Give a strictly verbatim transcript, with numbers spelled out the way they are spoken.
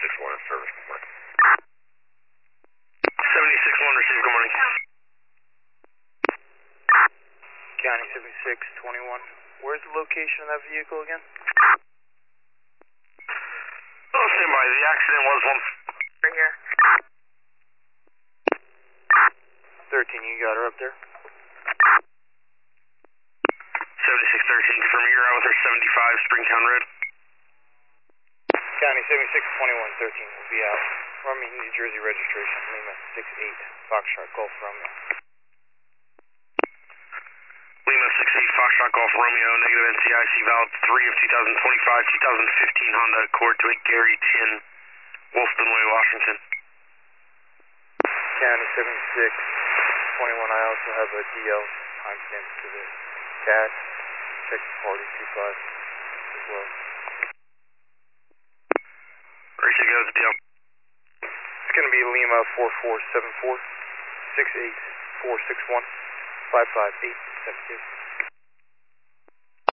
seventy-six one in service, good morning. seventy-six one, receive, good morning. County seventy-six twenty-one. Where's the location of that vehicle again? Oh, stand by. The accident was one. Right here. thirteen, you got her up there? seventy-six thirteen, confirm you're out with her seventy-five, Springtown Road. County seventy-six twenty-one, thirteen will be out. Romeo, New Jersey registration, Lima six eight, Foxtrot Golf Romeo. Lima six eight, Foxtrot Golf Romeo, negative N C I C valid three of two thousand twenty-five, two thousand fifteen Honda Accord to a Gary Tin, Wolfton Way, Washington. County seventy-six twenty-one, I also have a D L timestamp to the cat. Check the party two five as well. Ready to go with the deal. It's going to be Lima four four seven four, six eight four six one, five five eight seven two.